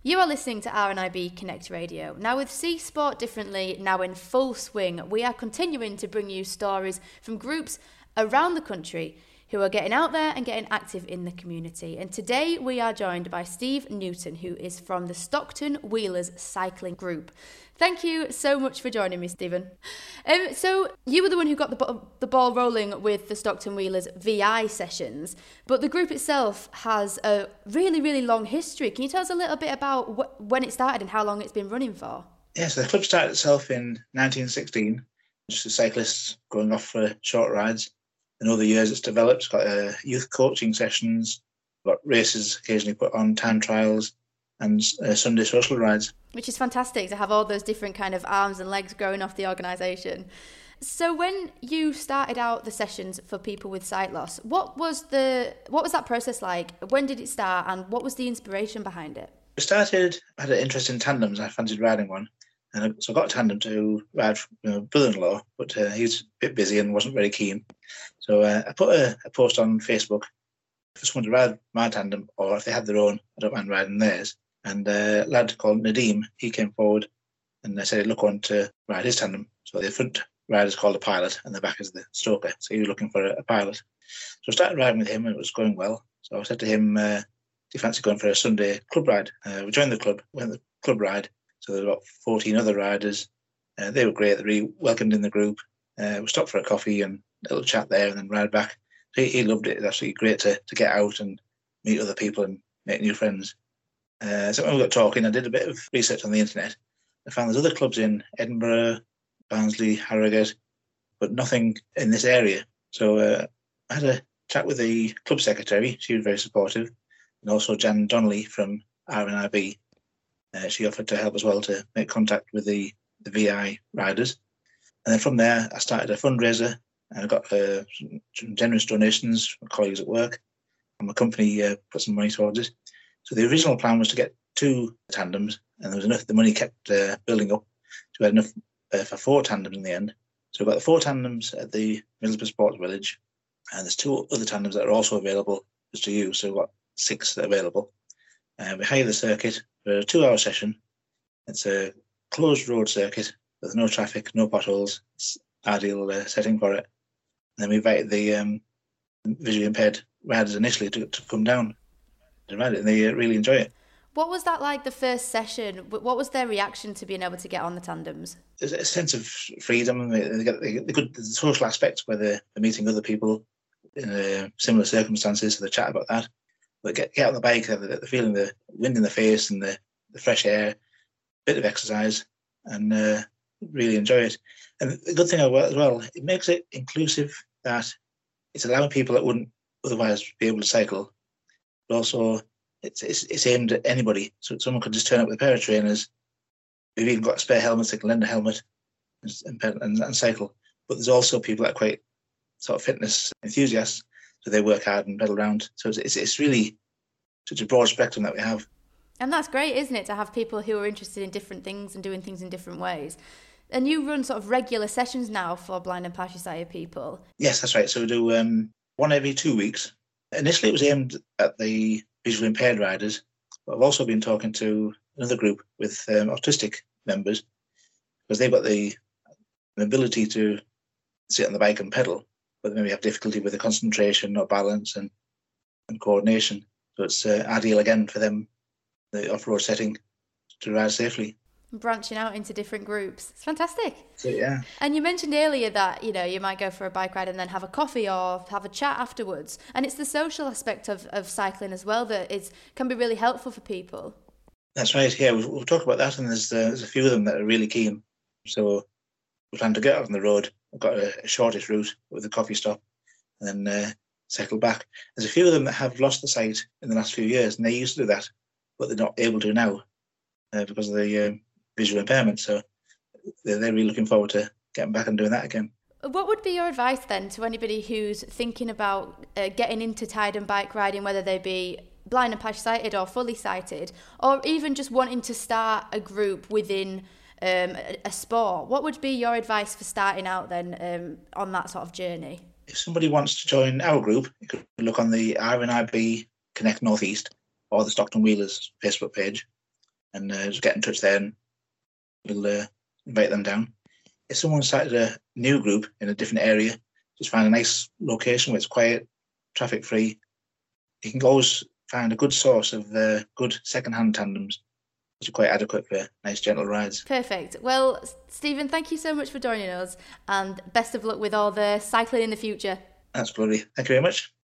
You are listening to RNIB Connect Radio. Now with See Sport Differently now in full swing, we are continuing to bring you stories from groups around the country who are getting out there and getting active in the community. And today we are joined by Steve Newton, who is from the Stockton Wheelers Cycling Group. Thank you so much for joining me, Stephen. So you were the one who got the ball rolling with the Stockton Wheelers VI sessions, but the group itself has a really, really long history. Can you tell us a little bit about when it started and how long it's been running for? Yeah, so the club started itself in 1916, just as cyclists going off for short rides. In other years it's developed, it's got youth coaching sessions, got races occasionally put on, time trials, and Sunday social rides. Which is fantastic to have all those different kind of arms and legs growing off the organisation. So when you started out the sessions for people with sight loss, what was that process like? When did it start and what was the inspiration behind it? I had an interest in tandems. I fancied riding one. And so I got a tandem to ride for my brother-in-law, but he's a bit busy and wasn't very keen. So I put a post on Facebook for someone to ride my tandem, or if they had their own, I don't mind riding theirs. And a lad called Nadeem, he came forward and said he'd look on to ride his tandem. So the front rider is called a pilot and the back is the stoker. So he was looking for a pilot. So I started riding with him and it was going well. So I said to him, do you fancy going for a Sunday club ride? We joined the club, went the club ride. So there were about 14 other riders. They were great. They really welcomed in the group. We stopped for a coffee and a little chat there and then ride back. So he loved it. It's actually great to get out and meet other people and make new friends. So when we got talking, I did a bit of research on the internet. I found there's other clubs in Edinburgh, Barnsley, Harrogate, but nothing in this area. So I had a chat with the club secretary. She was very supportive. And also Jan Donnelly from RNIB. She offered to help as well to make contact with the VI riders. And then from there, I started a fundraiser and I got some generous donations from colleagues at work. And my company put some money towards it. So the original plan was to get 2 tandems, and there was enough. The money kept building up, so we had enough for 4 tandems in the end. So we've got the 4 tandems at the Middlesbrough Sports Village, and there's 2 other tandems that are also available just to use. So we've got 6 available. We hire the circuit for a 2-hour session. It's a closed road circuit. There's no traffic, no potholes. It's ideal setting for it. And then we invited the visually impaired riders initially to come down and ride it, and they really enjoy it. What was that like, the first session? What was their reaction to being able to get on the tandems? There's a sense of freedom. They get the social aspects where they're meeting other people in similar circumstances, so they chat about that. But get on the bike, they're feeling the wind in the face and the fresh air, bit of exercise, and really enjoy it. And the good thing as well, it makes it inclusive, that it's allowing people that wouldn't otherwise be able to cycle, but also it's aimed at anybody. So someone could just turn up with a pair of trainers. We've even got spare helmets, they can lend a helmet and cycle. But there's also people that are quite sort of fitness enthusiasts, so they work hard and pedal around. So it's really such a broad spectrum that we have. And that's great, isn't it, to have people who are interested in different things and doing things in different ways. And you run sort of regular sessions now for blind and partially sighted people. Yes, that's right. So we do one every 2 weeks. Initially, it was aimed at the visually impaired riders, but I've also been talking to another group with autistic members, because they've got the ability to sit on the bike and pedal, but maybe have difficulty with the concentration or balance and coordination. So it's ideal again for them, the off-road setting, to ride safely. Branching out into different groups. It's fantastic. So, yeah. And you mentioned earlier that, you might go for a bike ride and then have a coffee or have a chat afterwards. And it's the social aspect of cycling as well that can be really helpful for people. That's right, yeah. We'll talk about that, and there's a few of them that are really keen. So we plan to get out on the road. We've got a shortest route with a coffee stop and then cycle back. There's a few of them that have lost the sight in the last few years, and they used to do that, but they're not able to now because of the visual impairment. So they're really looking forward to getting back and doing that again. What would be your advice then to anybody who's thinking about getting into tandem bike riding, whether they be blind and partially sighted or fully sighted, or even just wanting to start a group within a sport? What would be your advice for starting out then on that sort of journey? If somebody wants to join our group, you could look on the RNIB Connect Northeast or the Stockton Wheelers Facebook page. and just get in touch there and we'll invite them down. If someone started a new group in a different area, just find a nice location where it's quiet, traffic free, you can always find a good source of good second-hand tandems, which are quite adequate for nice gentle rides. Perfect. Well, Stephen, thank you so much for joining us, and best of luck with all the cycling in the future. That's lovely. Thank you very much.